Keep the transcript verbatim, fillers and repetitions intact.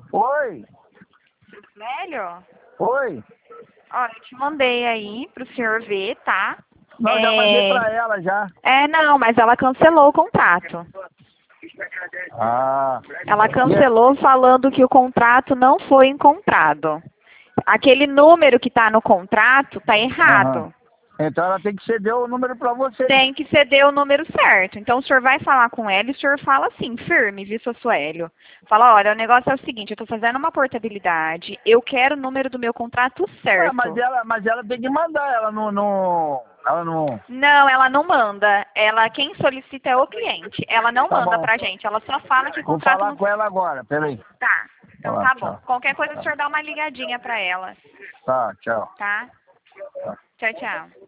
Oi, Velho, oi. ó, eu te mandei aí pro senhor ver, tá? Não, É... já mandei pra ela já. é, não, mas ela cancelou o contrato. Ah. Ela E é- cancelou falando que o contrato não foi encontrado. Aquele número que está no contrato tá Aham. errado. Então ela tem que ceder o número pra vocês. Tem que ceder o número certo. Então o senhor vai falar com ela e o senhor fala assim, firme, viu, seu Suélio? Fala, olha, o negócio é o seguinte, eu estou fazendo uma portabilidade, eu quero o número do meu contrato Ué, mas certo. ela, mas ela tem que mandar, ela não, não, ela não. Não, ela não manda. Ela, quem solicita é o cliente. Ela não Tá manda bom. pra gente. Ela só fala que o Vou contrato falar não. com ela agora, peraí. Tá. Então Tá, tá bom. tchau. Qualquer coisa o Tá, senhor dá uma ligadinha pra ela, tá, tchau. tá? Tá. Tchau, tchau.